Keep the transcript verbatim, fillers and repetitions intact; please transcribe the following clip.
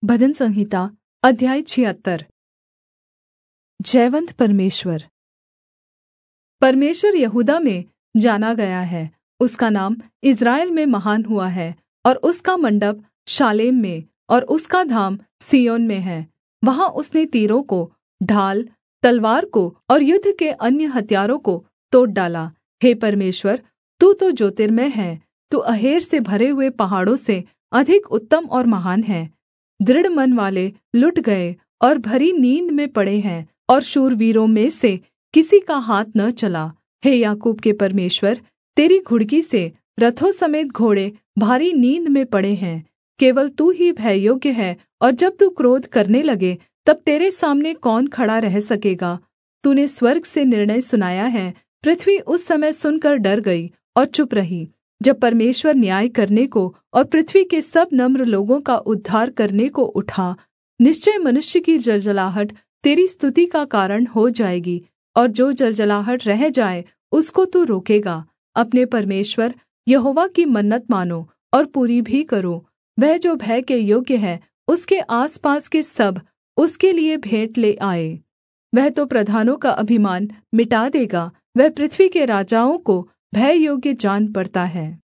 भजन संहिता अध्याय छिहत्तर। जयवन्त परमेश्वर। परमेश्वर यहूदा में जाना गया है, उसका नाम इस्राएल में महान हुआ है। और उसका मण्डप शालेम में और उसका धाम सिय्योन में है। वहाँ उसने तीरों को, ढाल, तलवार को और युद्ध के अन्य हथियारों को तोड़ डाला। हे परमेश्वर, तू तो ज्योतिर्मय है, तू अहेर से भरे हुए पहाड़ों से अधिक उत्तम और महान है। दृढ़ मन वाले लुट गए और भरी नींद में पड़े हैं, और शूरवीरों में से किसी का हाथ न चला। हे याकूब के परमेश्वर, तेरी घुड़की से रथों समेत घोड़े भारी नींद में पड़े हैं। केवल तू ही भययोग्य है, और जब तू क्रोध करने लगे तब तेरे सामने कौन खड़ा रह सकेगा। तूने स्वर्ग से निर्णय सुनाया है, पृथ्वी उस समय सुनकर डर गई और चुप रही। जब परमेश्वर न्याय करने को और पृथ्वी के सब नम्र लोगों का उद्धार करने को उठा, निश्चय मनुष्य की जलजलाहट तेरी स्तुति का कारण हो जाएगी, और जो जलजलाहट रह जाए उसको तू रोकेगा। अपने परमेश्वर यहोवा की मन्नत मानो और पूरी भी करो। वह जो भय के योग्य है, उसके आसपास के सब उसके लिए भेंट ले आए। वह तो प्रधानों का अभिमान मिटा देगा, वह पृथ्वी के राजाओं को भय योग्य जान पड़ता है।